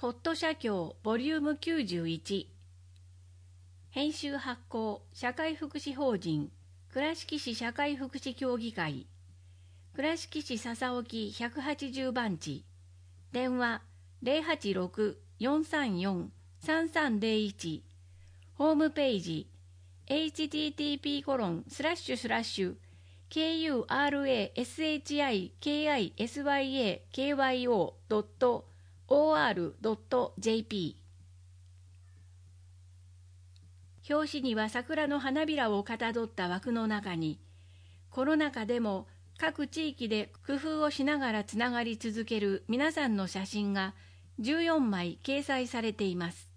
ホット社協ボリューム91。編集発行社会福祉法人倉敷市社会福祉協議会倉敷市笹沖180番地電話086-434-3301ホームページ http://kurashikisya.or.jp 表紙には桜の花びらをかたどった枠の中に、コロナ禍でも各地域で工夫をしながらつながり続ける皆さんの写真が14枚掲載されています。